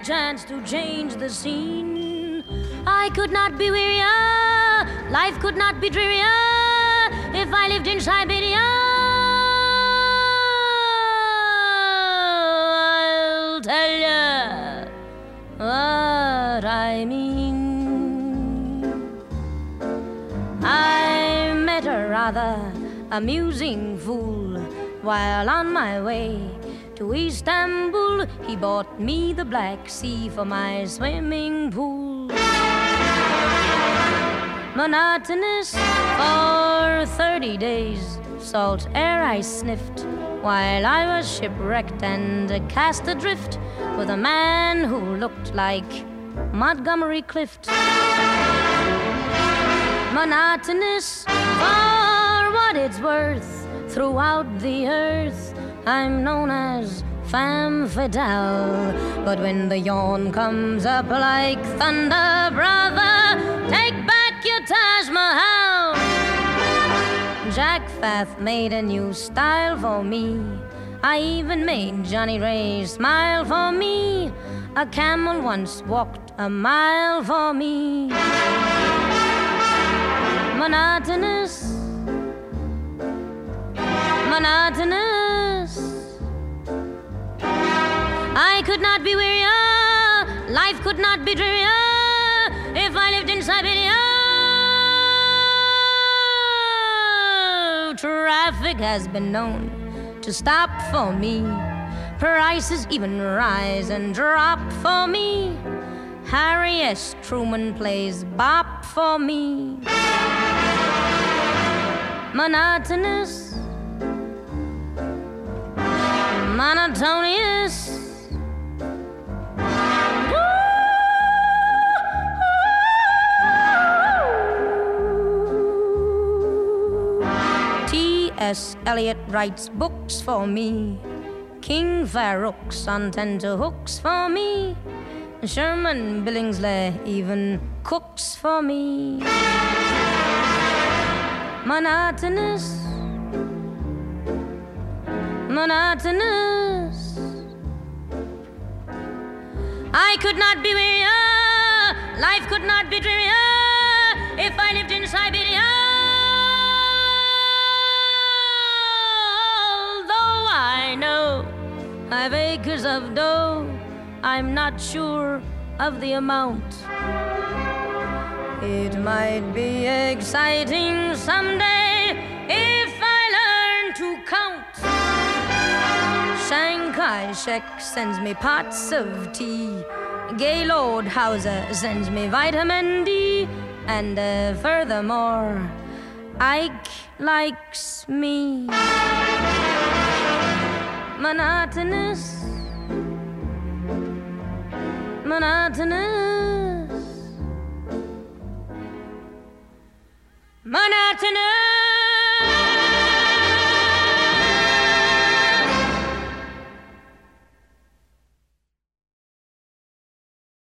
chance to change the scene. I could not be wearier, life could not be drearier if I lived in Siberia. I'll tell you what I mean. I met a rather amusing fool while on my way to Istanbul. He bought me the Black Sea for my swimming pool. Monotonous for 30 days, salt air I sniffed while I was shipwrecked and cast adrift with a man who looked like Montgomery Clift. Monotonous for what it's worth, throughout the earth I'm known as femme fatale. But when the yawn comes up like thunder, brother, take back your Taj Mahal. Jack Fath made a new style for me. I even made Johnny Ray smile for me. A camel once walked a mile for me. Monotonous, monotonous. I could not be wearier, life could not be drearier if I lived in Siberia. Traffic has been known to stop for me. Prices even rise and drop for me. Harry S. Truman plays bop for me. Monotonous, monotonous. T.S. Eliot writes books for me. King Farouk's on tenterhooks for me. Sherman Billingsley even cooks for me. Monotonous, monotonous. I could not be wearier, life could not be drearier if I lived in Siberia. Although I know I've acres of dough, I'm not sure of the amount. It might be exciting someday if I learn to count. Shanghai Shek sends me pots of tea. Gaylord Hauser sends me vitamin D. And furthermore, Ike likes me. Monotonous, monotonous, monotonous.